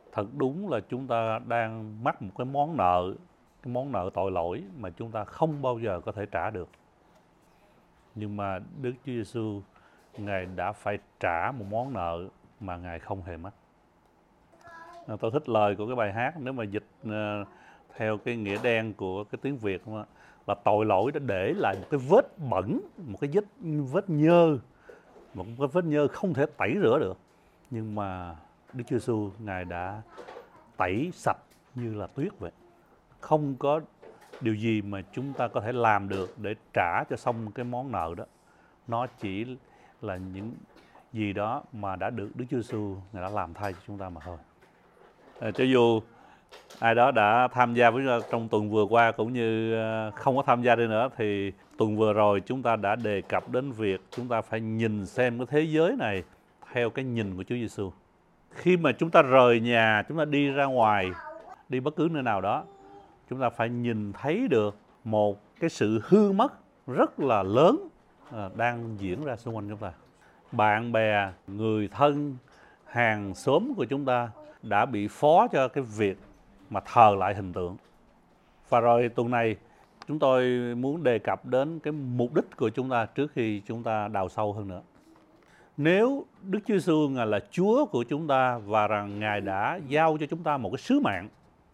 Thật đúng là chúng ta đang mắc một cái món nợ tội lỗi mà chúng ta không bao giờ có thể trả được. Nhưng mà Đức Chúa Giêsu, Ngài đã phải trả một món nợ mà Ngài không hề mắc. Tôi thích lời của cái bài hát, nếu mà dịch theo cái nghĩa đen của cái tiếng Việt là tội lỗi đã để lại một cái vết bẩn, một cái vết nhơ, một cái vết nhơ không thể tẩy rửa được. Nhưng mà Đức Chúa Giêsu, Ngài đã tẩy sạch như là tuyết vậy. Không có điều gì mà chúng ta có thể làm được để trả cho xong cái món nợ đó. Nó chỉ là những gì đó mà đã được Đức Chúa Giêsu Ngài đã làm thay cho chúng ta mà thôi. Cho dù ai đó đã tham gia với trong tuần vừa qua cũng như không có tham gia đi nữa, thì tuần vừa rồi chúng ta đã đề cập đến việc chúng ta phải nhìn xem cái thế giới này theo cái nhìn của Chúa Giêsu. Khi mà chúng ta rời nhà, chúng ta đi ra ngoài, đi bất cứ nơi nào đó, chúng ta phải nhìn thấy được một cái sự hư mất rất là lớn đang diễn ra xung quanh chúng ta. Bạn bè, người thân, hàng xóm của chúng ta đã bị phó cho cái việc mà thờ lại hình tượng. Và rồi tuần này chúng tôi muốn đề cập đến cái mục đích của chúng ta trước khi chúng ta đào sâu hơn nữa. Nếu Đức Chúa Giêsu Ngài là Chúa của chúng ta và rằng Ngài đã giao cho chúng ta một cái sứ mạng,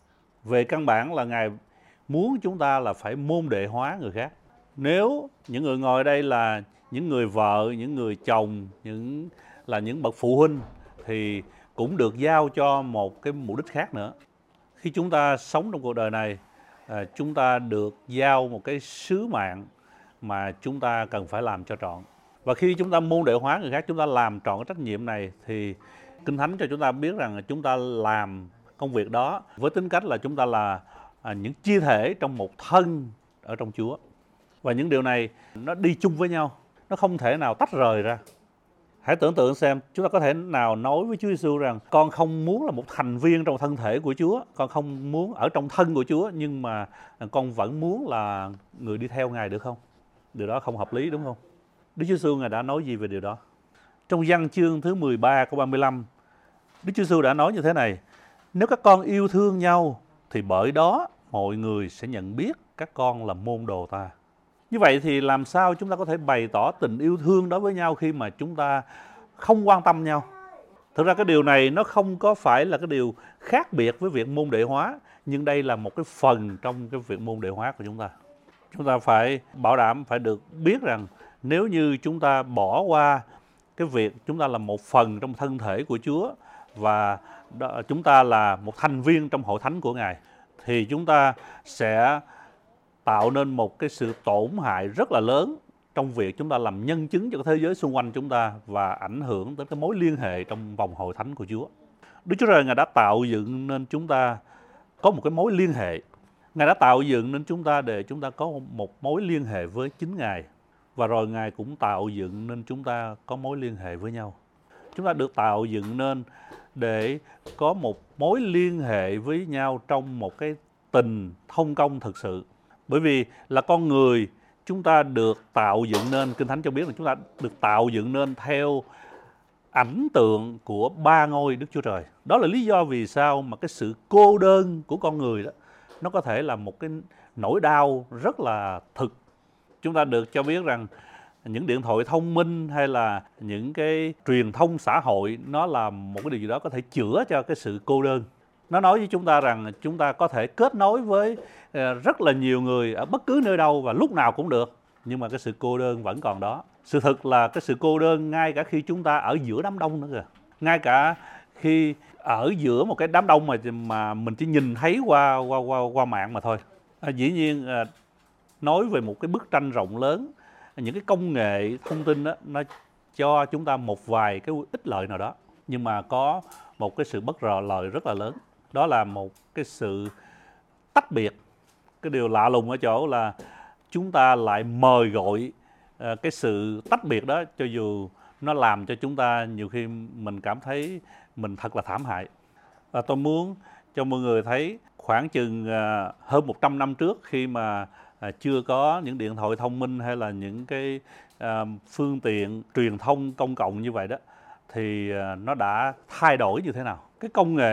về căn bản là Ngài muốn chúng ta là phải môn đệ hóa người khác. Nếu những người ngồi đây là những người vợ, những người chồng, những bậc phụ huynh thì cũng được giao cho một cái mục đích khác nữa. Khi chúng ta sống trong cuộc đời này, chúng ta được giao một cái sứ mạng mà chúng ta cần phải làm cho trọn. Và khi chúng ta môn đệ hóa người khác, chúng ta làm trọn cái trách nhiệm này thì Kinh Thánh cho chúng ta biết rằng chúng ta làm công việc đó với tính cách là chúng ta là những chi thể trong một thân ở trong Chúa. Và những điều này nó đi chung với nhau, nó không thể nào tách rời ra. Hãy tưởng tượng xem, chúng ta có thể nào nói với Chúa Giêsu rằng con không muốn là một thành viên trong thân thể của Chúa, con không muốn ở trong thân của Chúa, nhưng mà con vẫn muốn là người đi theo Ngài được không? Điều đó không hợp lý, đúng không? Đức Chúa Giêsu Ngài đã nói gì về điều đó? Trong Giăng chương thứ 13 câu 35, Đức Chúa Giêsu đã nói như thế này: nếu các con yêu thương nhau thì bởi đó mọi người sẽ nhận biết các con là môn đồ ta. Như vậy thì làm sao chúng ta có thể bày tỏ tình yêu thương đó với nhau khi mà chúng ta không quan tâm nhau? Thực ra cái điều này nó không có phải là cái điều khác biệt với việc môn đệ hóa, nhưng đây là một cái phần trong cái việc môn đệ hóa của chúng ta. Chúng ta phải bảo đảm, phải được biết rằng nếu như chúng ta bỏ qua cái việc chúng ta là một phần trong thân thể của Chúa và chúng ta là một thành viên trong hội thánh của Ngài, thì chúng ta sẽ tạo nên một cái sự tổn hại rất là lớn trong việc chúng ta làm nhân chứng cho cái thế giới xung quanh chúng ta và ảnh hưởng tới cái mối liên hệ trong vòng hội thánh của Chúa. Đức Chúa Trời Ngài đã tạo dựng nên chúng ta có một cái mối liên hệ. Ngài đã tạo dựng nên chúng ta để chúng ta có một mối liên hệ với chính Ngài. Và rồi Ngài cũng tạo dựng nên chúng ta có mối liên hệ với nhau. Chúng ta được tạo dựng nên để có một mối liên hệ với nhau trong một cái tình thông công thực sự. Bởi vì là con người, chúng ta được tạo dựng nên, Kinh Thánh cho biết là chúng ta được tạo dựng nên theo ảnh tượng của ba ngôi Đức Chúa Trời. Đó là lý do vì sao mà cái sự cô đơn của con người đó, nó có thể là một cái nỗi đau rất là thực. Chúng ta được cho biết rằng những điện thoại thông minh hay là những cái truyền thông xã hội, nó là một cái điều gì đó có thể chữa cho cái sự cô đơn. Nó nói với chúng ta rằng chúng ta có thể kết nối với rất là nhiều người ở bất cứ nơi đâu và lúc nào cũng được. Nhưng mà cái sự cô đơn vẫn còn đó. Sự thật là cái sự cô đơn ngay cả khi chúng ta ở giữa đám đông nữa kìa. Ngay cả khi ở giữa một cái đám đông mà mình chỉ nhìn thấy qua mạng mà thôi. Dĩ nhiên nói về một cái bức tranh rộng lớn, những cái công nghệ thông tin đó, nó cho chúng ta một vài cái ích lợi nào đó. Nhưng mà có một cái sự bất lợi rất là lớn. Đó là một cái sự tách biệt. Cái điều lạ lùng ở chỗ là chúng ta lại mời gọi cái sự tách biệt đó, cho dù nó làm cho chúng ta nhiều khi mình cảm thấy mình thật là thảm hại. Và tôi muốn cho mọi người thấy khoảng chừng hơn 100 năm trước, khi mà chưa có những điện thoại thông minh hay là những cái phương tiện truyền thông công cộng như vậy đó, thì nó đã thay đổi như thế nào. Cái công nghệ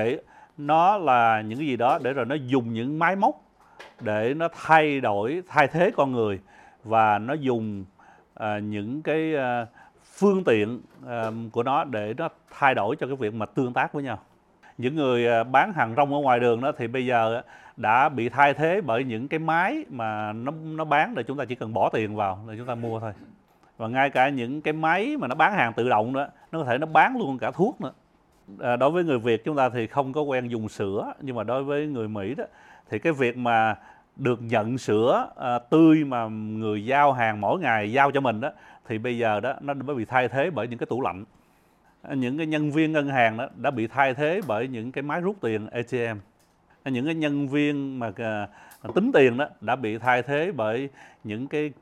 nó là những cái gì đó để rồi nó dùng những máy móc để nó thay thế con người, và nó dùng những cái phương tiện của nó để nó thay đổi cho cái việc mà tương tác với nhau. Những người bán hàng rong ở ngoài đường đó thì bây giờ đã bị thay thế bởi những cái máy mà nó bán, để chúng ta chỉ cần bỏ tiền vào để chúng ta mua thôi. Và ngay cả những cái máy mà nó bán hàng tự động đó, nó có thể nó bán luôn cả thuốc nữa. Đối với người Việt chúng ta thì không có quen dùng sữa, nhưng mà đối với người Mỹ đó thì cái việc mà được nhận sữa tươi mà người giao hàng mỗi ngày giao cho mình đó, thì bây giờ đó nó mới bị thay thế bởi những cái tủ lạnh. Những cái nhân viên ngân hàng đó đã bị thay thế bởi những cái máy rút tiền ATM. Những cái nhân viên mà tính tiền đó đã bị thay thế bởi những cái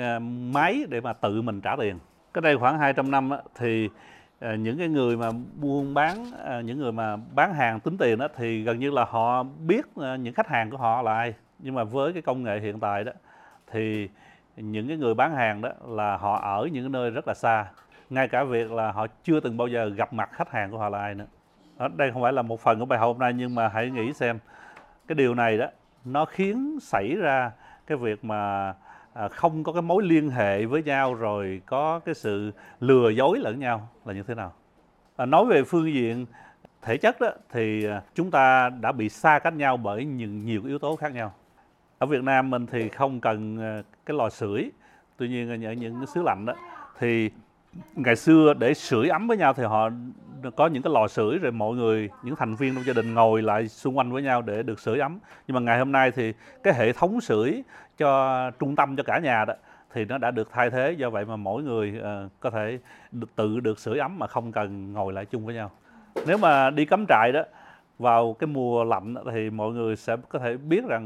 máy để mà tự mình trả tiền. Cái đây khoảng 200 năm đó, thì những cái người mà buôn bán, những người mà bán hàng tính tiền đó thì gần như là họ biết những khách hàng của họ là ai. Nhưng mà với cái công nghệ hiện tại đó thì những cái người bán hàng đó là họ ở những cái nơi rất là xa, ngay cả việc là họ chưa từng bao giờ gặp mặt khách hàng của họ là ai nữa. Đây không phải là một phần của bài học hôm nay, nhưng mà hãy nghĩ xem cái điều này đó nó khiến xảy ra cái việc mà không có cái mối liên hệ với nhau, rồi có cái sự lừa dối lẫn nhau là như thế nào. Nói về phương diện thể chất đó thì chúng ta đã bị xa cách nhau bởi nhiều yếu tố khác nhau. Ở Việt Nam mình thì không cần cái lò sưởi, tuy nhiên ở những cái xứ lạnh đó thì ngày xưa để sưởi ấm với nhau thì họ có những cái lò sưởi, rồi mọi người, những thành viên trong gia đình ngồi lại xung quanh với nhau để được sưởi ấm. Nhưng mà ngày hôm nay thì cái hệ thống sưởi cho trung tâm cho cả nhà đó thì nó đã được thay thế, do vậy mà mỗi người có thể tự được sưởi ấm mà không cần ngồi lại chung với nhau. Nếu mà đi cắm trại đó vào cái mùa lạnh thì mọi người sẽ có thể biết rằng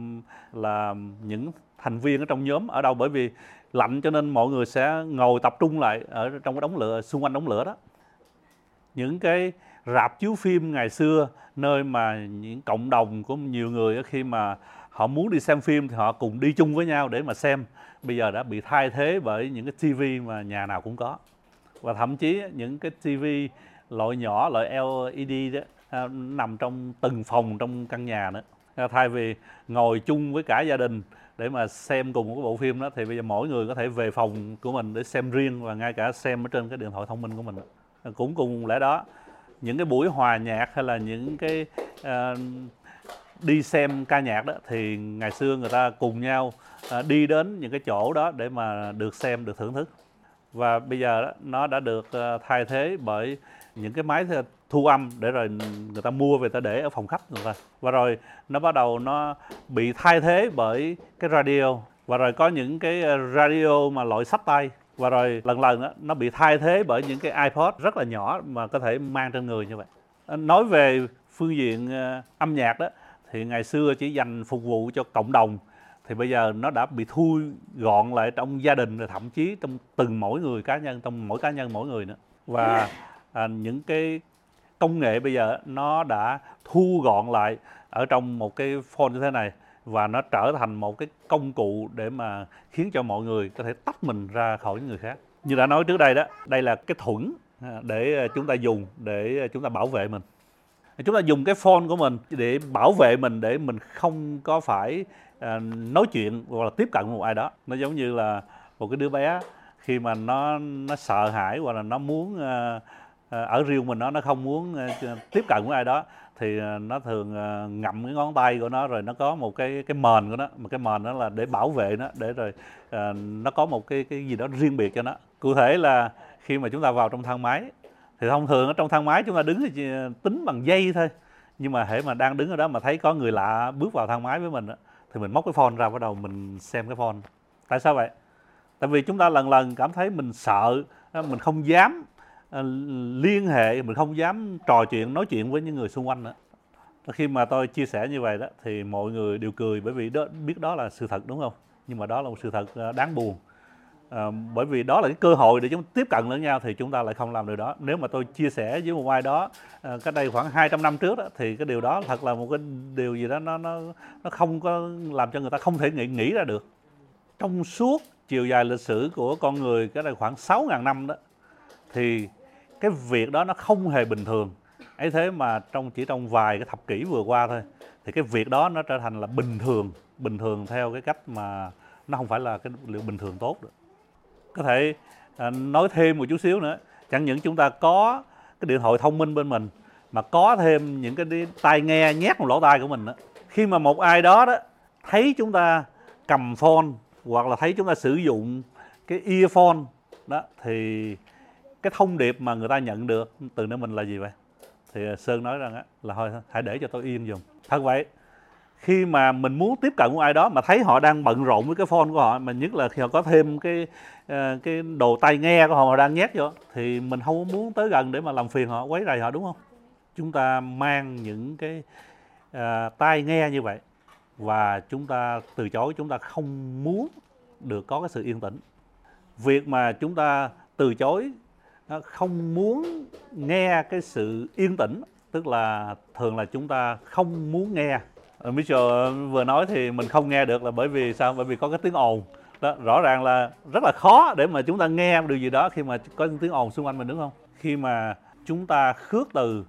là những thành viên ở trong nhóm ở đâu, bởi vì lạnh cho nên mọi người sẽ ngồi tập trung lại ở trong cái đống lửa, xung quanh đống lửa đó. Những cái rạp chiếu phim ngày xưa, nơi mà những cộng đồng của nhiều người khi mà họ muốn đi xem phim thì họ cùng đi chung với nhau để mà xem, bây giờ đã bị thay thế bởi những cái tivi mà nhà nào cũng có. Và thậm chí những cái tivi loại nhỏ, loại LED đó nằm trong từng phòng trong căn nhà nữa. Thay vì ngồi chung với cả gia đình để mà xem cùng một cái bộ phim đó, thì bây giờ mỗi người có thể về phòng của mình để xem riêng, và ngay cả xem ở trên cái điện thoại thông minh của mình. Cũng cùng lẽ đó, những cái buổi hòa nhạc hay là những cái đi xem ca nhạc đó thì ngày xưa người ta cùng nhau đi đến những cái chỗ đó để mà được xem, được thưởng thức. Và bây giờ đó, nó đã được thay thế bởi những cái máy thu âm để rồi người ta mua về ta để ở phòng khách người ta. Và rồi nó bắt đầu nó bị thay thế bởi cái radio, và rồi có những cái radio mà loại xách tay, và rồi lần lần đó, nó bị thay thế bởi những cái iPod rất là nhỏ mà có thể mang trên người như vậy. Nói về phương diện âm nhạc đó thì ngày xưa chỉ dành phục vụ cho cộng đồng, thì bây giờ nó đã bị thu gọn lại trong gia đình, rồi thậm chí trong từng mỗi người cá nhân, trong mỗi cá nhân mỗi người nữa. Và những cái công nghệ bây giờ nó đã thu gọn lại ở trong một cái phone như thế này, và nó trở thành một cái công cụ để mà khiến cho mọi người có thể tách mình ra khỏi những người khác. Như đã nói trước đây đó, đây là cái thuẫn để chúng ta dùng để chúng ta bảo vệ mình. Chúng ta dùng cái phone của mình để bảo vệ mình, để mình không có phải nói chuyện hoặc là tiếp cận một ai đó. Nó giống như là một cái đứa bé khi mà nó sợ hãi, hoặc là nó muốn ở riêng mình, nó không muốn tiếp cận với ai đó, thì nó thường ngậm cái ngón tay của nó, rồi nó có một cái mền của nó, mà cái mền đó là để bảo vệ nó, để rồi nó có một cái gì đó riêng biệt cho nó. Cụ thể là khi mà chúng ta vào trong thang máy thì thông thường ở trong thang máy chúng ta đứng thì tính bằng giây thôi, nhưng mà hễ mà đang đứng ở đó mà thấy có người lạ bước vào thang máy với mình thì mình móc cái phone ra, bắt đầu mình xem cái phone. Tại sao vậy? Tại vì chúng ta lần lần cảm thấy mình sợ, mình không dám liên hệ, mình không dám trò chuyện, nói chuyện với những người xung quanh nữa. Khi mà tôi chia sẻ như vậy đó thì mọi người đều cười, bởi vì biết đó là sự thật, đúng không? Nhưng mà đó là một sự thật đáng buồn. Bởi vì đó là cái cơ hội để chúng tiếp cận lẫn nhau, thì chúng ta lại không làm điều đó. Nếu mà tôi chia sẻ với một ai đó cách đây khoảng 200 năm trước đó, thì cái điều đó thật là một cái điều gì đó nó không có làm cho người ta không thể nghĩ ra được. Trong suốt chiều dài lịch sử của con người, cái đây khoảng 6.000 năm đó, thì cái việc đó nó không hề bình thường. Ấy thế mà chỉ trong vài cái thập kỷ vừa qua thôi thì cái việc đó nó trở thành là bình thường theo cái cách mà nó không phải là cái liệu bình thường tốt được. Có thể nói thêm một chút xíu nữa, chẳng những chúng ta có cái điện thoại thông minh bên mình mà có thêm những cái tai nghe nhét vào lỗ tai của mình đó. Khi mà một ai đó thấy chúng ta cầm phone hoặc là thấy chúng ta sử dụng cái earphone đó, thì cái thông điệp mà người ta nhận được từ nơi mình là gì vậy? Thì Sơn nói rằng là thôi hãy để cho tôi yên dùng. Thật vậy, khi mà mình muốn tiếp cận một ai đó mà thấy họ đang bận rộn với cái phone của họ, mà nhất là khi họ có thêm cái đồ tai nghe của họ đang nhét vô, thì mình không muốn tới gần để mà làm phiền họ, quấy rầy họ, đúng không? Chúng ta mang những cái tai nghe như vậy và chúng ta từ chối, chúng ta không muốn được có cái sự yên tĩnh. Việc mà chúng ta từ chối, không muốn nghe cái sự yên tĩnh, tức là thường là chúng ta không muốn nghe. Mitchell vừa nói thì mình không nghe được là bởi vì sao? Bởi vì có cái tiếng ồn. Đó, rõ ràng là rất là khó để mà chúng ta nghe điều gì đó khi mà có những tiếng ồn xung quanh mình, đúng không? Khi mà chúng ta khước từ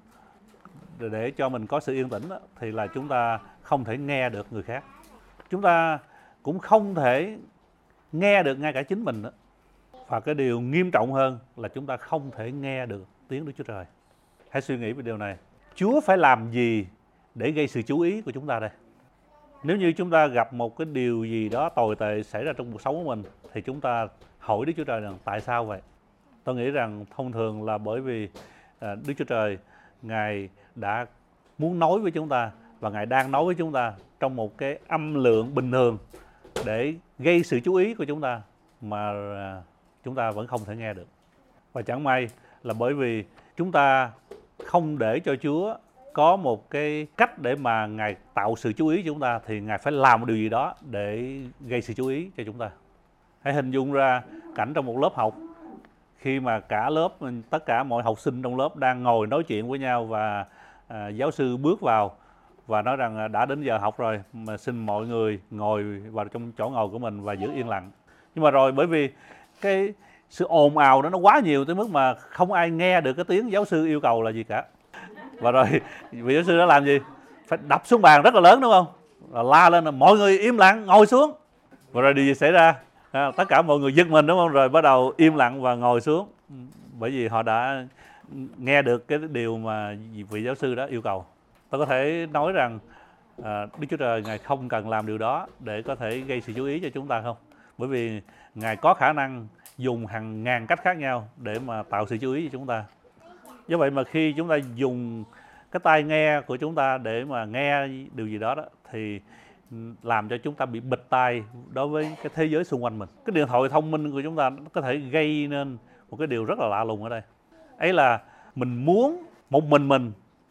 để cho mình có sự yên tĩnh đó, thì là chúng ta không thể nghe được người khác. Chúng ta cũng không thể nghe được ngay cả chính mình đó. Và cái điều nghiêm trọng hơn là chúng ta không thể nghe được tiếng Đức Chúa Trời. Hãy suy nghĩ về điều này. Chúa phải làm gì để gây sự chú ý của chúng ta đây? Nếu như chúng ta gặp một cái điều gì đó tồi tệ xảy ra trong cuộc sống của mình, thì chúng ta hỏi Đức Chúa Trời rằng tại sao vậy? Tôi nghĩ rằng thông thường là bởi vì Đức Chúa Trời, Ngài đã muốn nói với chúng ta và Ngài đang nói với chúng ta trong một cái âm lượng bình thường để gây sự chú ý của chúng ta mà chúng ta vẫn không thể nghe được. Và chẳng may là bởi vì chúng ta không để cho Chúa có một cái cách để mà Ngài tạo sự chú ý cho chúng ta, thì Ngài phải làm một điều gì đó để gây sự chú ý cho chúng ta. Hãy hình dung ra cảnh trong một lớp học, khi mà cả lớp, tất cả mọi học sinh trong lớp đang ngồi nói chuyện với nhau và giáo sư bước vào và nói rằng đã đến giờ học rồi, mà xin mọi người ngồi vào trong chỗ ngồi của mình và giữ yên lặng. Nhưng mà rồi bởi vì cái sự ồn ào đó nó quá nhiều tới mức mà không ai nghe được cái tiếng giáo sư yêu cầu là gì cả. Và rồi vị giáo sư đã làm gì? Phải đập xuống bàn rất là lớn, đúng không? Và la lên là mọi người im lặng, ngồi xuống. Và rồi điều gì xảy ra? Tất cả mọi người giật mình, đúng không? Rồi bắt đầu im lặng và ngồi xuống. Bởi vì họ đã nghe được cái điều mà vị giáo sư đó yêu cầu. Tôi có thể nói rằng Đức Chúa Trời Ngài không cần làm điều đó để có thể gây sự chú ý cho chúng ta không? Bởi vì Ngài có khả năng dùng hàng ngàn cách khác nhau để mà tạo sự chú ý cho chúng ta. Do vậy mà khi chúng ta dùng cái tai nghe của chúng ta để mà nghe điều gì đó, thì làm cho chúng ta bị bịt tai đối với cái thế giới xung quanh mình. Cái điện thoại thông minh của chúng ta có thể gây nên một cái điều rất là lạ lùng ở đây. Ấy là mình muốn một mình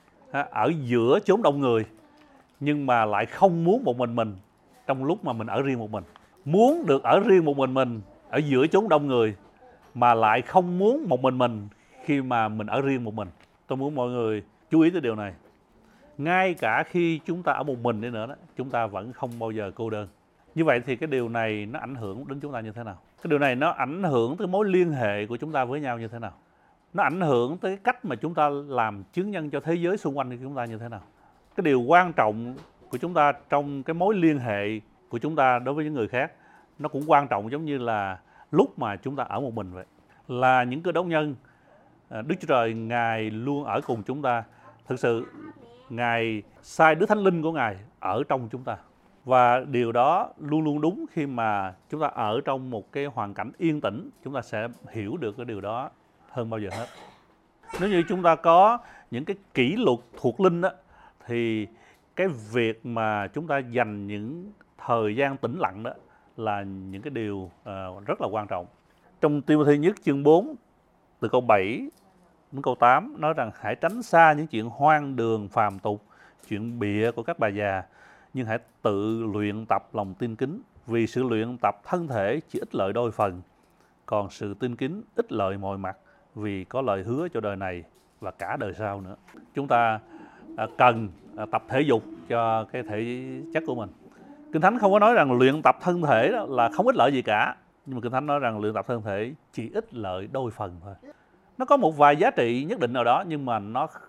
ở giữa chốn đông người, nhưng mà lại không muốn một mình trong lúc mà mình ở riêng một mình. Muốn được ở riêng một mình ở giữa chốn đông người, mà lại không muốn một mình khi mà mình ở riêng một mình. Tôi muốn mọi người chú ý tới điều này. Ngay cả khi chúng ta ở một mình đi nữa đó, chúng ta vẫn không bao giờ cô đơn. Như vậy thì cái điều này nó ảnh hưởng đến chúng ta như thế nào? Cái điều này nó ảnh hưởng tới mối liên hệ của chúng ta với nhau như thế nào? Nó ảnh hưởng tới cái cách mà chúng ta làm chứng nhân cho thế giới xung quanh của chúng ta như thế nào? Cái điều quan trọng của chúng ta trong cái mối liên hệ của chúng ta đối với những người khác, nó cũng quan trọng giống như là lúc mà chúng ta ở một mình vậy. Là những cơ đốc nhân, Đức Chúa Trời Ngài luôn ở cùng chúng ta. Thực sự Ngài sai Đức Thánh Linh của Ngài ở trong chúng ta. Và điều đó luôn luôn đúng khi mà chúng ta ở trong một cái hoàn cảnh yên tĩnh, chúng ta sẽ hiểu được cái điều đó hơn bao giờ hết. Nếu như chúng ta có những cái kỷ luật thuộc linh đó, thì cái việc mà chúng ta dành những thời gian tĩnh lặng đó là những cái điều rất là quan trọng. Trong Ti-mô-thê nhất chương 4 từ câu 7 đến câu 8 nói rằng hãy tránh xa những chuyện hoang đường phàm tục, chuyện bịa của các bà già, nhưng hãy tự luyện tập lòng tin kính, vì sự luyện tập thân thể chỉ ích lợi đôi phần, còn sự tin kính ích lợi mọi mặt, vì có lời hứa cho đời này và cả đời sau nữa. Chúng ta cần tập thể dục cho cái thể chất của mình. Kinh Thánh không có nói rằng luyện tập thân thể đó là không ích lợi gì cả, nhưng mà Kinh Thánh nói rằng luyện tập thân thể chỉ ích lợi đôi phần thôi. Nó có một vài giá trị nhất định nào đó, nhưng mà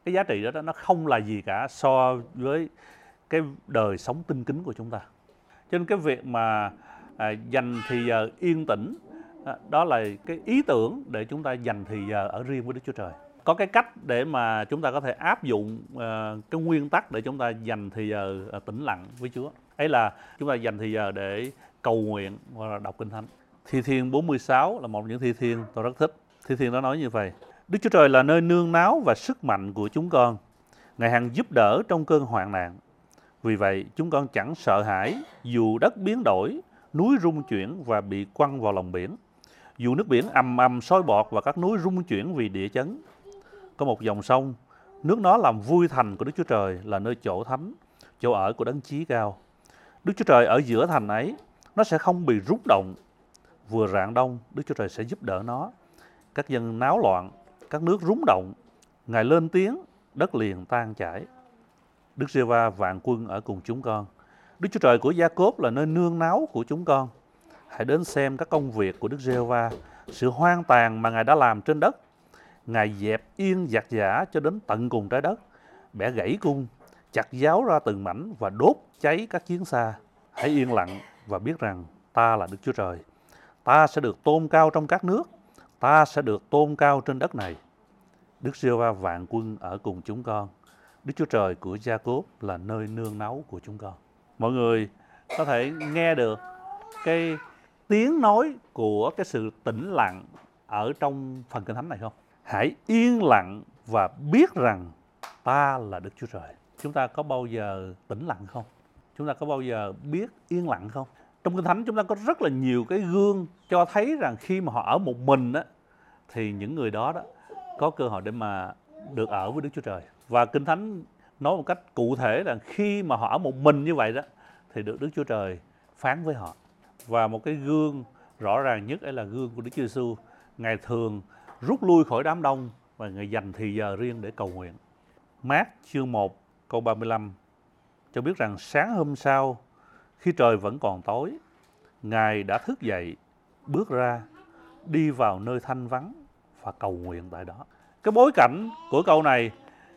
cái giá trị đó nó không là gì cả so với cái đời sống tinh kính của chúng ta. Cho nên cái việc mà dành thì giờ yên tĩnh, đó là cái ý tưởng để chúng ta dành thì giờ ở riêng với Đức Chúa Trời. Có cái cách để mà chúng ta có thể áp dụng cái nguyên tắc để chúng ta dành thì giờ tĩnh lặng với Chúa. Ấy là chúng ta dành thì giờ để cầu nguyện hoặc là đọc Kinh Thánh. Thi Thiên 46 là một trong những thi thiên tôi rất thích. Thi thiên đó nói như vậy: Đức Chúa Trời là nơi nương náu và sức mạnh của chúng con. Ngài hằng giúp đỡ trong cơn hoạn nạn. Vì vậy chúng con chẳng sợ hãi dù đất biến đổi, núi rung chuyển và bị quăng vào lòng biển. Dù nước biển ầm ầm sôi bọt và các núi rung chuyển vì địa chấn. Có một dòng sông, nước nó làm vui thành của Đức Chúa Trời, là nơi chỗ thánh, chỗ ở của Đấng Chí Cao. Đức Chúa Trời ở giữa thành ấy, nó sẽ không bị rung động. Vừa rạng đông, Đức Chúa Trời sẽ giúp đỡ nó. Các dân náo loạn, các nước rúng động. Ngài lên tiếng, đất liền tan chảy. Đức Giê-hô-va vạn quân ở cùng chúng con. Đức Chúa Trời của Gia-cốp là nơi nương náu của chúng con. Hãy đến xem các công việc của Đức Giê-hô-va, sự hoang tàn mà Ngài đã làm trên đất. Ngài dẹp yên giặc giả cho đến tận cùng trái đất, bẻ gãy cung, chặt giáo ra từng mảnh và đốt cháy các chiến xa. Hãy yên lặng và biết rằng ta là Đức Chúa Trời. Ta sẽ được tôn cao trong các nước, ta sẽ được tôn cao trên đất này. Đức Giê-hô-va vạn quân ở cùng chúng con. Đức Chúa Trời của Gia-cốp là nơi nương náu của chúng con. Mọi người có thể nghe được cái tiếng nói của cái sự tĩnh lặng ở trong phần Kinh Thánh này không? Hãy yên lặng và biết rằng ta là Đức Chúa Trời. Chúng ta có bao giờ tĩnh lặng không? Chúng ta có bao giờ biết yên lặng không? Trong Kinh Thánh chúng ta có rất là nhiều cái gương cho thấy rằng khi mà họ ở một mình á, thì những người đó có cơ hội để mà được ở với Đức Chúa Trời. Và Kinh Thánh nói một cách cụ thể là khi mà họ ở một mình như vậy đó, thì được Đức Chúa Trời phán với họ. Và một cái gương rõ ràng nhất ấy là gương của Đức Chúa Giêsu. Ngài thường rút lui khỏi đám đông và Ngài dành thì giờ riêng để cầu nguyện. Mác chương 1 câu 35 cho biết rằng sáng hôm sau, khi trời vẫn còn tối, Ngài đã thức dậy, bước ra, đi vào nơi thanh vắng và cầu nguyện tại đó. Cái bối cảnh của câu này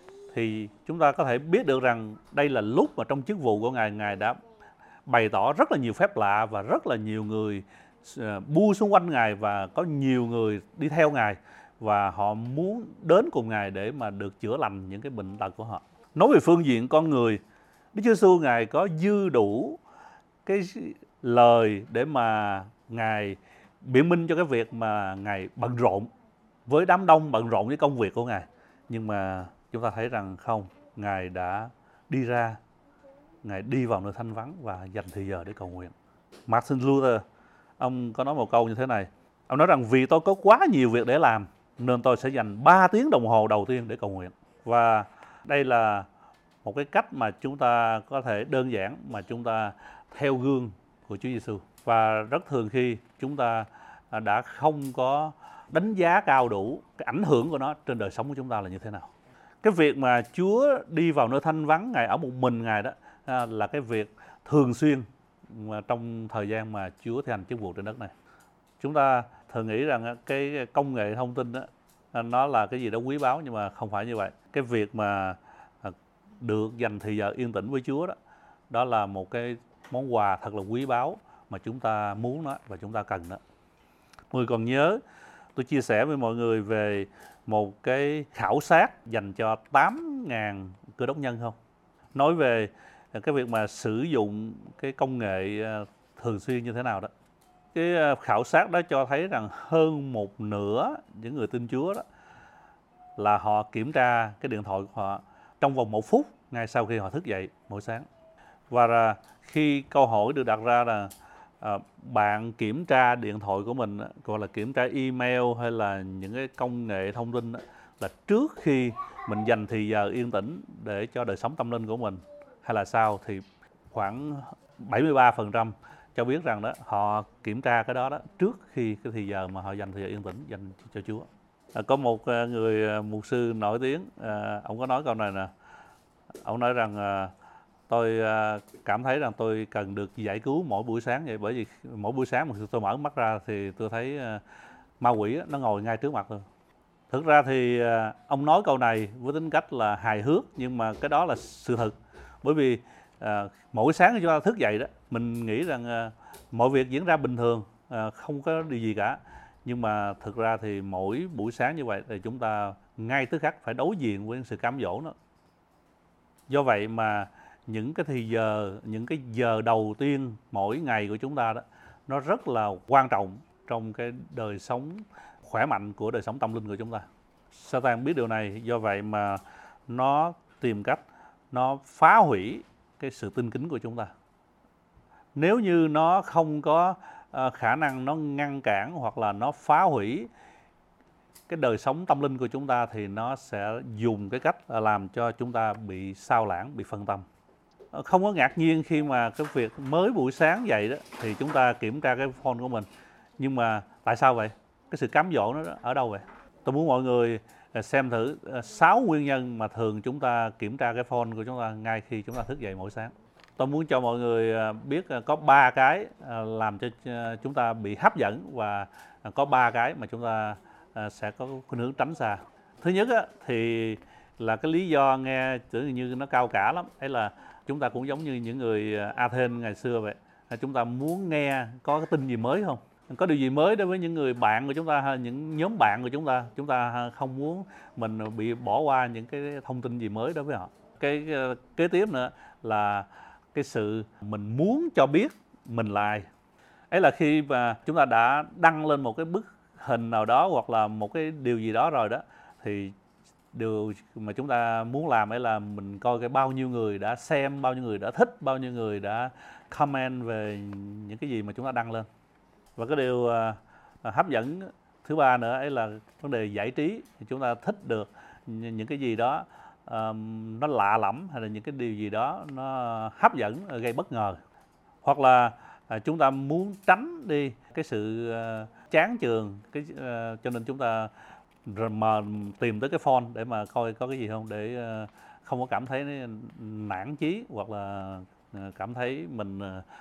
thì chúng ta có thể biết được rằng đây là lúc mà trong chức vụ của Ngài, Ngài đã bày tỏ rất là nhiều phép lạ và rất là nhiều người bu xung quanh Ngài và có nhiều người đi theo Ngài và họ muốn đến cùng Ngài để mà được chữa lành những cái bệnh tật của họ. Nói về phương diện con người, Đức Chúa Giêsu Ngài có dư đủ cái lời để mà Ngài biện minh cho cái việc mà Ngài bận rộn với đám đông, bận rộn với công việc của Ngài. Nhưng mà chúng ta thấy rằng không, Ngài đã đi ra, Ngài đi vào nơi thanh vắng và dành thời giờ để cầu nguyện. Martin Luther, ông có nói một câu như thế này. Ông nói rằng vì tôi có quá nhiều việc để làm nên tôi sẽ dành 3 tiếng đồng hồ đầu tiên để cầu nguyện. Và đây là một cái cách mà chúng ta có thể đơn giản mà chúng ta theo gương của Chúa Giêsu. Và rất thường khi chúng ta đã không có đánh giá cao đủ cái ảnh hưởng của nó trên đời sống của chúng ta là như thế nào. Cái việc mà Chúa đi vào nơi thanh vắng, Ngài ở một mình Ngài đó là cái việc thường xuyên mà trong thời gian mà Chúa thi hành chức vụ trên đất này. Chúng ta thường nghĩ rằng cái công nghệ thông tin đó, nó là cái gì đó quý báu, nhưng mà không phải như vậy. Cái việc mà được dành thời giờ yên tĩnh với Chúa đó, đó là một cái món quà thật là quý báu mà chúng ta muốn đó và chúng ta cần đó. Mọi người còn nhớ tôi chia sẻ với mọi người về một cái khảo sát dành cho 8.000 cơ đốc nhân không? Nói về cái việc mà sử dụng cái công nghệ thường xuyên như thế nào đó. Cái khảo sát đó cho thấy rằng hơn một nửa những người tin Chúa đó là họ kiểm tra cái điện thoại của họ trong vòng 1 phút ngay sau khi họ thức dậy mỗi sáng. Và khi câu hỏi được đặt ra là bạn kiểm tra điện thoại của mình, gọi là kiểm tra email hay là những cái công nghệ thông tin đó, là trước khi mình dành thì giờ yên tĩnh để cho đời sống tâm linh của mình hay là sao, thì khoảng 73% cho biết rằng đó họ kiểm tra cái đó trước khi cái thì giờ mà họ dành thời giờ yên tĩnh dành cho Chúa. Có một người mục sư nổi tiếng, ông có nói câu này nè. Ông nói rằng tôi cảm thấy rằng tôi cần được giải cứu mỗi buổi sáng vậy, bởi vì mỗi buổi sáng mà tôi mở mắt ra thì tôi thấy ma quỷ nó ngồi ngay trước mặt tôi. Thực ra thì ông nói câu này với tính cách là hài hước, nhưng mà cái đó là sự thật. Bởi vì mỗi sáng khi chúng ta thức dậy đó, mình nghĩ rằng mọi việc diễn ra bình thường, không có điều gì cả. Nhưng mà thực ra thì mỗi buổi sáng như vậy thì chúng ta ngay tức khắc phải đối diện với sự cám dỗ đó. Do vậy mà những cái giờ đầu tiên mỗi ngày của chúng ta đó, nó rất là quan trọng trong cái đời sống khỏe mạnh của đời sống tâm linh của chúng ta. Satan biết điều này, do vậy mà nó tìm cách nó phá hủy cái sự tinh kính của chúng ta. Nếu như nó không có khả năng nó ngăn cản hoặc là nó phá hủy cái đời sống tâm linh của chúng ta, thì nó sẽ dùng cái cách làm cho chúng ta bị sao lãng, bị phân tâm. Không có ngạc nhiên khi mà cái việc mới buổi sáng dậy đó thì chúng ta kiểm tra cái phone của mình. Nhưng mà tại sao vậy? Cái sự cám dỗ nó ở đâu vậy? Tôi muốn mọi người xem thử 6 nguyên nhân mà thường chúng ta kiểm tra cái phone của chúng ta ngay khi chúng ta thức dậy mỗi sáng. Tôi muốn cho mọi người biết có 3 cái làm cho chúng ta bị hấp dẫn, và có 3 cái mà chúng ta sẽ có khuynh hướng tránh xa. Thứ nhất thì là cái lý do nghe tưởng như nó cao cả lắm, ấy là chúng ta cũng giống như những người Athens ngày xưa vậy. Chúng ta muốn nghe có cái tin gì mới không? Có điều gì mới đối với những người bạn của chúng ta hay những nhóm bạn của chúng ta không muốn mình bị bỏ qua những cái thông tin gì mới đối với họ. Cái kế tiếp nữa là cái sự mình muốn cho biết mình là ai. Ấy là khi mà chúng ta đã đăng lên một cái bức hình nào đó hoặc là một cái điều gì đó rồi đó, thì điều mà chúng ta muốn làm ấy là mình coi cái bao nhiêu người đã xem, bao nhiêu người đã thích, bao nhiêu người đã comment về những cái gì mà chúng ta đăng lên. Và cái điều hấp dẫn thứ ba nữa ấy là vấn đề giải trí. Thì chúng ta thích được những cái gì đó nó lạ lẫm, hay là những cái điều gì đó nó hấp dẫn, gây bất ngờ. Hoặc là chúng ta muốn tránh đi cái sự chán chường, cho nên chúng ta mà tìm tới cái phone để mà coi có cái gì không, để không có cảm thấy nản chí hoặc là cảm thấy mình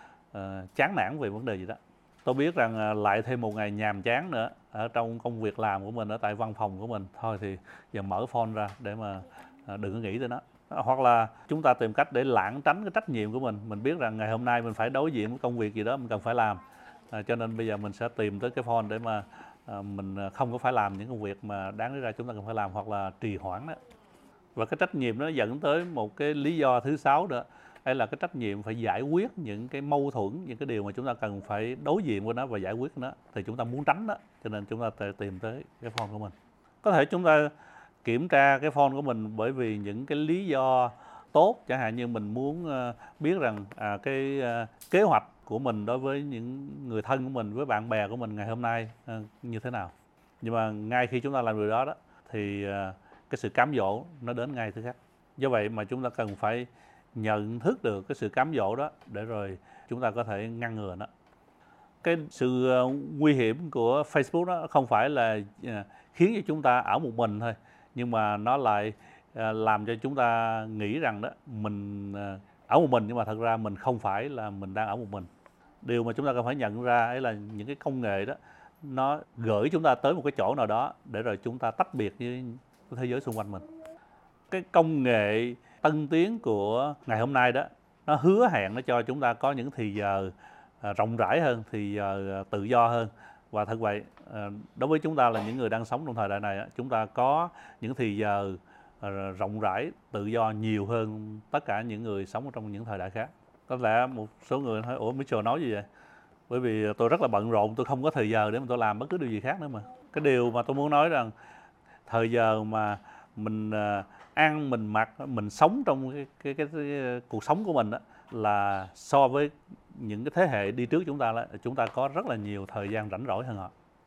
chán nản về vấn đề gì đó. Tôi biết rằng lại thêm một ngày nhàm chán nữa ở trong công việc làm của mình, ở tại văn phòng của mình, thôi thì giờ mở phone ra để mà đừng có nghĩ tới nó. Hoặc là chúng ta tìm cách để lảng tránh cái trách nhiệm của mình biết rằng ngày hôm nay mình phải đối diện với công việc gì đó mình cần phải làm, cho nên bây giờ mình sẽ tìm tới cái phone để mà mình không có phải làm những công việc mà đáng lý ra chúng ta cần phải làm, hoặc là trì hoãn đó. Và cái trách nhiệm nó dẫn tới một cái lý do thứ 6 nữa, hay là cái trách nhiệm phải giải quyết những cái mâu thuẫn, những cái điều mà chúng ta cần phải đối diện với nó và giải quyết nó, thì chúng ta muốn tránh đó, cho nên chúng ta tìm tới cái phone của mình. Có thể chúng ta kiểm tra cái phone của mình bởi vì những cái lý do tốt, chẳng hạn như mình muốn biết rằng cái kế hoạch của mình đối với những người thân của mình, với bạn bè của mình ngày hôm nay như thế nào. Nhưng mà ngay khi chúng ta làm điều đó đó thì cái sự cám dỗ nó đến ngay tức khắc. Do vậy mà chúng ta cần phải nhận thức được cái sự cám dỗ đó để rồi chúng ta có thể ngăn ngừa nó. Cái sự nguy hiểm của Facebook đó không phải là khiến cho chúng ta ở một mình thôi, nhưng mà nó lại làm cho chúng ta nghĩ rằng đó mình ở một mình, nhưng mà thật ra mình không phải là mình đang ở một mình. Điều mà chúng ta cần phải nhận ra ấy là những cái công nghệ đó nó gửi chúng ta tới một cái chỗ nào đó để rồi chúng ta tách biệt với thế giới xung quanh mình. Cái công nghệ tân tiến của ngày hôm nay đó, nó hứa hẹn nó cho chúng ta có những thì giờ rộng rãi hơn, thì giờ tự do hơn. Và thật vậy, đối với chúng ta là những người đang sống trong thời đại này, chúng ta có những thì giờ rộng rãi, tự do nhiều hơn tất cả những người sống trong những thời đại khác. Có lẽ một số người nói, ủa Mitchell nói gì vậy? Bởi vì tôi rất là bận rộn, tôi không có thời giờ để mà tôi làm bất cứ điều gì khác nữa mà. Cái điều mà tôi muốn nói rằng thời giờ mà mình ăn, mình mặc, mình sống trong cái cuộc sống của mình đó, là so với những cái thế hệ đi trước chúng ta có rất là nhiều thời gian rảnh rỗi hơn họ.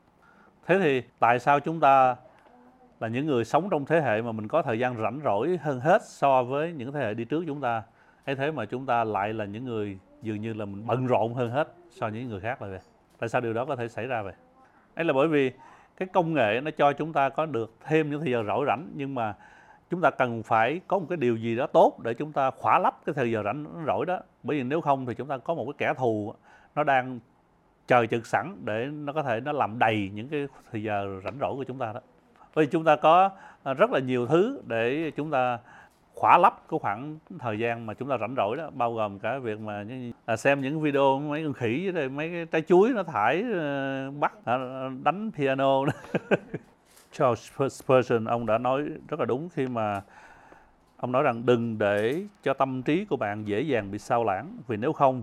Thế thì tại sao chúng ta là những người sống trong thế hệ mà mình có thời gian rảnh rỗi hơn hết so với những thế hệ đi trước chúng ta, ấy thế mà chúng ta lại là những người dường như là mình bận rộn hơn hết so với những người khác là vậy? Tại sao điều đó có thể xảy ra vậy? Ấy là bởi vì cái công nghệ nó cho chúng ta có được thêm những thời giờ rỗi rảnh, nhưng mà chúng ta cần phải có một cái điều gì đó tốt để chúng ta khỏa lấp cái thời giờ rảnh rỗi đó. Bởi vì nếu không thì chúng ta có một cái kẻ thù nó đang chờ chực sẵn để nó có thể nó làm đầy những cái thời giờ rảnh rỗi của chúng ta đó. Bởi vì chúng ta có rất là nhiều thứ để chúng ta khỏa lấp cái khoảng thời gian mà chúng ta rảnh rỗi đó, bao gồm cả việc mà xem những video mấy con khỉ rồi mấy cái trái chuối nó thải bắt đánh piano đó. Charles Spurgeon ông đã nói rất là đúng khi mà ông nói rằng đừng để cho tâm trí của bạn dễ dàng bị sao lãng, vì nếu không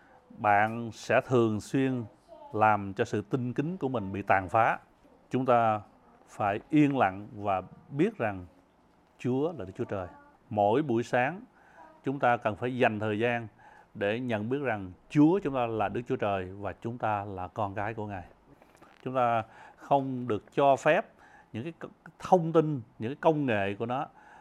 bạn sẽ thường xuyên làm cho sự tinh kính của mình bị tàn phá. Chúng ta phải yên lặng và biết rằng Chúa là Đức Chúa Trời. Mỗi buổi sáng chúng ta cần phải dành thời gian để nhận biết rằng Chúa chúng ta là Đức Chúa Trời và chúng ta là con cái của Ngài. Chúng ta không được cho phép những cái thông tin, những cái công nghệ của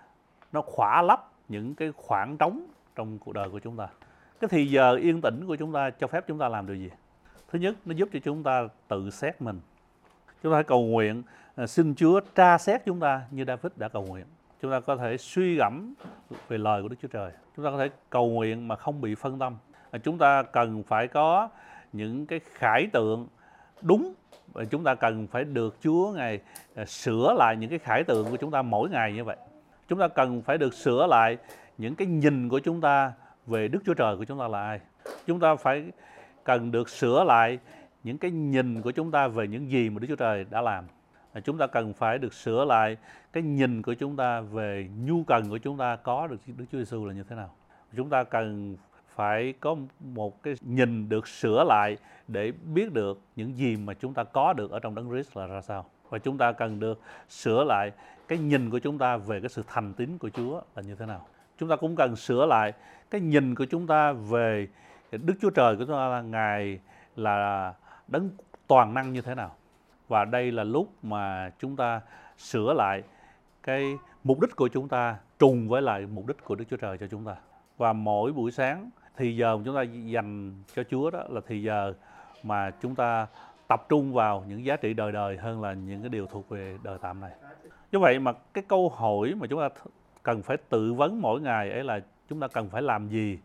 nó khỏa lấp những cái khoảng trống trong cuộc đời của chúng ta. Cái thì giờ yên tĩnh của chúng ta cho phép chúng ta làm điều gì? Thứ nhất, nó giúp cho chúng ta tự xét mình. Chúng ta hãy cầu nguyện, xin Chúa tra xét chúng ta như David đã cầu nguyện. Chúng ta có thể suy gẫm về lời của Đức Chúa Trời. Chúng ta có thể cầu nguyện mà không bị phân tâm. Chúng ta cần phải có những cái khải tượng đúng. Chúng ta cần phải được Chúa Ngài sửa lại những cái khải tượng của chúng ta mỗi ngày như vậy. Chúng ta cần phải được sửa lại những cái nhìn của chúng ta về Đức Chúa Trời của chúng ta là ai. Chúng ta phải cần được sửa lại những cái nhìn của chúng ta về những gì mà Đức Chúa Trời đã làm. Chúng ta cần phải được sửa lại cái nhìn của chúng ta về nhu cần của chúng ta có được Đức Chúa Giêsu là như thế nào. Chúng ta cần phải có một cái nhìn được sửa lại để biết được những gì mà chúng ta có được ở trong Đấng Christ là ra sao. Và chúng ta cần được sửa lại cái nhìn của chúng ta về cái sự thành tín của Chúa là như thế nào. Chúng ta cũng cần sửa lại cái nhìn của chúng ta về Đức Chúa Trời của chúng ta là Ngài là Đấng toàn năng như thế nào. Và đây là lúc mà chúng ta sửa lại cái mục đích của chúng ta trùng với lại mục đích của Đức Chúa Trời cho chúng ta. Và mỗi buổi sáng thì giờ mà chúng ta dành cho Chúa đó là thì giờ mà chúng ta tập trung vào những giá trị đời đời hơn là những cái điều thuộc về đời tạm này. Như vậy mà cái câu hỏi mà chúng ta cần phải tự vấn mỗi ngày ấy là chúng ta cần phải làm gì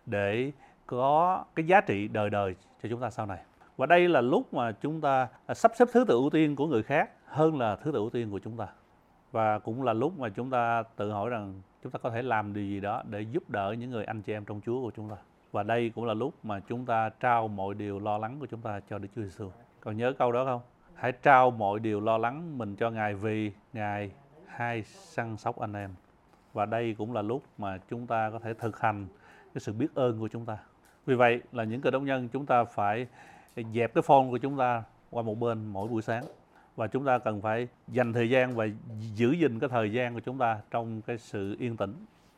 để có cái giá trị đời đời cho chúng ta sau này. Và đây là lúc mà chúng ta sắp xếp thứ tự ưu tiên của người khác hơn là thứ tự ưu tiên của chúng ta. Và cũng là lúc mà chúng ta tự hỏi rằng chúng ta có thể làm điều gì đó để giúp đỡ những người anh chị em trong Chúa của chúng ta. Và đây cũng là lúc mà chúng ta trao mọi điều lo lắng của chúng ta cho Đức Chúa Giêsu. Còn nhớ câu đó không? Hãy trao mọi điều lo lắng mình cho Ngài vì Ngài hay săn sóc anh em. Và đây cũng là lúc mà chúng ta có thể thực hành cái sự biết ơn của chúng ta. Vì vậy là những cơ đốc nhân chúng ta phải dẹp cái phone của chúng ta qua một bên mỗi buổi sáng. Và chúng ta cần phải dành thời gian và giữ gìn cái thời gian của chúng ta trong cái sự yên tĩnh.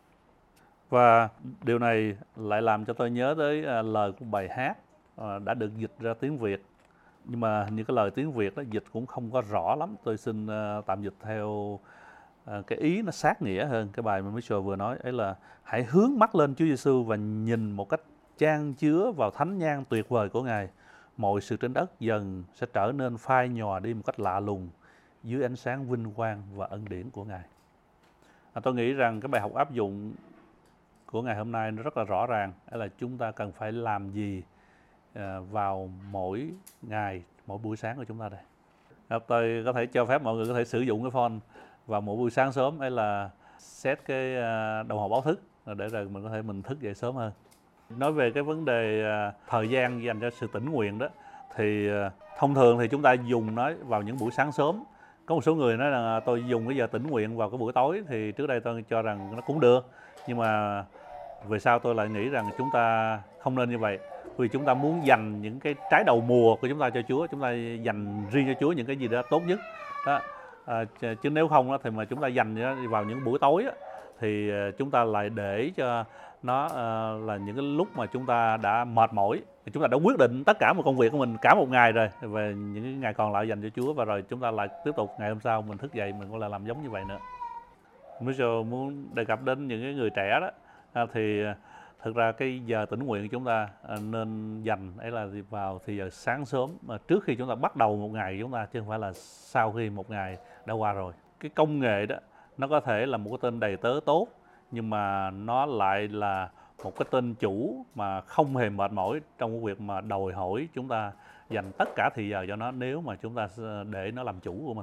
Và điều này lại làm cho tôi nhớ tới lời của bài hát đã được dịch ra tiếng Việt. Nhưng mà những cái lời tiếng Việt đó dịch cũng không có rõ lắm. Tôi xin tạm dịch theo cái ý nó sát nghĩa hơn. Cái bài mà Mitchell vừa nói ấy là hãy hướng mắt lên Chúa Giêsu và nhìn một cách chan chứa vào thánh nhang tuyệt vời của Ngài. Mọi sự trên đất dần sẽ trở nên phai nhòa đi một cách lạ lùng dưới ánh sáng vinh quang và ân điển của Ngài. Tôi nghĩ rằng cái bài học áp dụng của ngày hôm nay nó rất là rõ ràng, đó là chúng ta cần phải làm gì vào mỗi ngày, mỗi buổi sáng của chúng ta đây. Tôi có thể cho phép mọi người có thể sử dụng cái phone vào mỗi buổi sáng sớm, hay là set cái đồng hồ báo thức để rồi mình có thể mình thức dậy sớm hơn. Nói về cái vấn đề thời gian dành cho sự tĩnh nguyện đó, thì thông thường thì chúng ta dùng nó vào những buổi sáng sớm. Có một số người nói là tôi dùng cái giờ tĩnh nguyện vào cái buổi tối, thì trước đây tôi cho rằng nó cũng được. Nhưng mà về sau tôi lại nghĩ rằng chúng ta không nên như vậy. Vì chúng ta muốn dành những cái trái đầu mùa của chúng ta cho Chúa, chúng ta dành riêng cho Chúa những cái gì đó tốt nhất đó. Chứ nếu không đó, thì mà chúng ta dành vào những buổi tối đó, thì chúng ta lại để cho nó là những cái lúc mà chúng ta đã mệt mỏi, chúng ta đã quyết định tất cả một công việc của mình cả một ngày rồi, về những cái ngày còn lại dành cho Chúa, và rồi chúng ta lại tiếp tục ngày hôm sau mình thức dậy mình cũng lại làm giống như vậy nữa. Mitchell muốn đề cập đến những cái người trẻ đó, thì thực ra cái giờ tĩnh nguyện của chúng ta nên dành ấy là vào thì giờ sáng sớm trước khi chúng ta bắt đầu một ngày chúng ta, chứ không phải là sau khi một ngày đã qua rồi. Cái công nghệ đó nó có thể là một cái tên đầy tớ tốt, nhưng mà nó lại là một cái tên chủ mà không hề mệt mỏi trong cái việc mà đòi hỏi chúng ta dành tất cả thì giờ cho nó, nếu mà chúng ta để nó làm chủ của mình.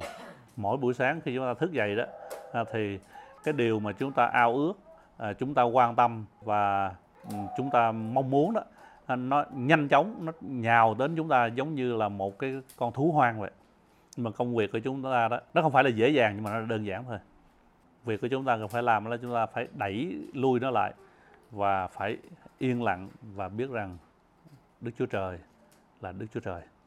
Mỗi buổi sáng khi chúng ta thức dậy đó, thì cái điều mà chúng ta ao ước, chúng ta quan tâm và chúng ta mong muốn đó, nó nhanh chóng nó nhào đến chúng ta giống như là một cái con thú hoang vậy. Nhưng mà công việc của chúng ta đó, nó không phải là dễ dàng nhưng mà nó đơn giản thôi. Việc của chúng ta cần phải làm là chúng ta phải đẩy lui nó lại và phải yên lặng và biết rằng Đức Chúa Trời là Đức Chúa Trời.